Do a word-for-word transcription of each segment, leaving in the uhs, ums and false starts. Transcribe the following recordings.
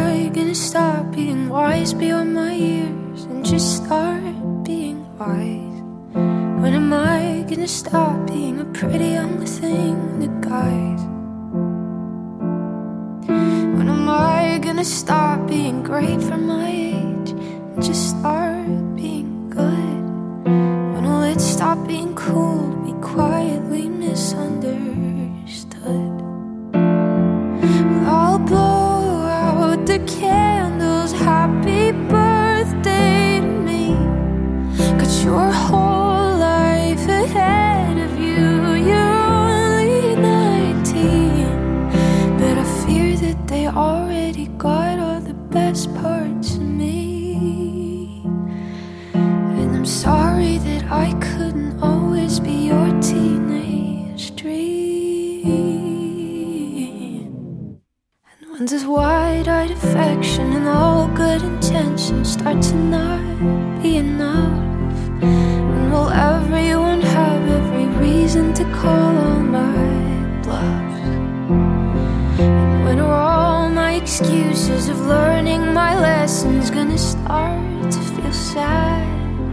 I gonna stop being wise beyond my years and just start being wise? When am I gonna stop being a pretty young thing that guys? When am I gonna stop being great for my age and just start being good? When will it stop being cool to be quietly misunderstood? Well, I'll blow out the candles, happy birthday to me. Got your whole life ahead of you, you're only nineteen. But I fear that they already got all the best parts of me. And I'm sorry that I couldn't always be your teenage dream. And when does wide-eyed affection and all good intentions start to not be enough? When will everyone have every reason to call all my bluffs? And when are all my excuses of learning my lessons gonna start to feel sad?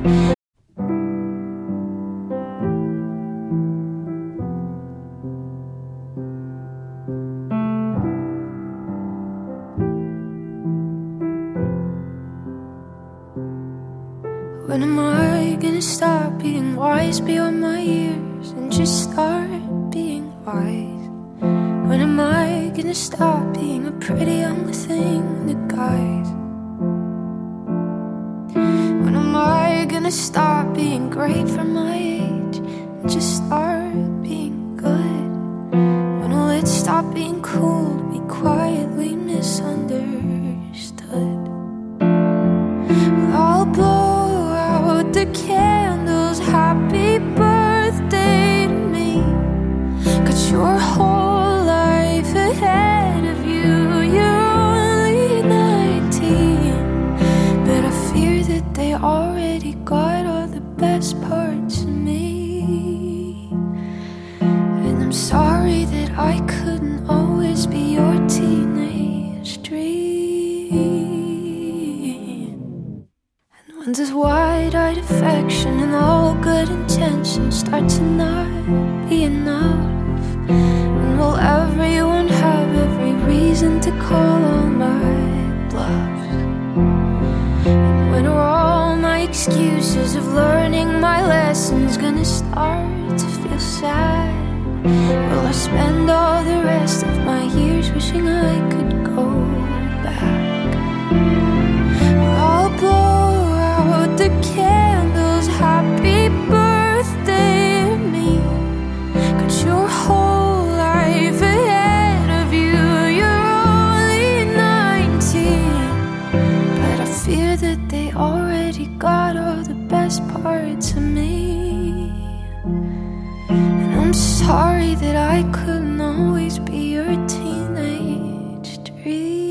When am I gonna stop being wise beyond my years and just start being wise? When am I gonna stop being a pretty young thing that guys? When am I gonna stop being great for my age and just start being good? When will it stop being cool to be quietly misunderstood? Well, I'll blow out the candles, happy birthday to me. Got your whole life ahead of you, you're only nineteen. But I fear that they already got all the best parts of me. And I'm sorry that I couldn't always be your teenage dream. And when does wide-eyed affection and all good intentions start to not be enough? When will everyone have every reason to call all my bluffs? And when are all my excuses of learning my lessons gonna start to feel sad? Will I spend all the rest of my years wishing I could go back? I'll blow out the candles, happy birthday to me. Got your whole life ahead of you, you're only nineteen. But I fear that they already got all the best parts of me. And I'm sorry that I couldn't always be your teenage dream.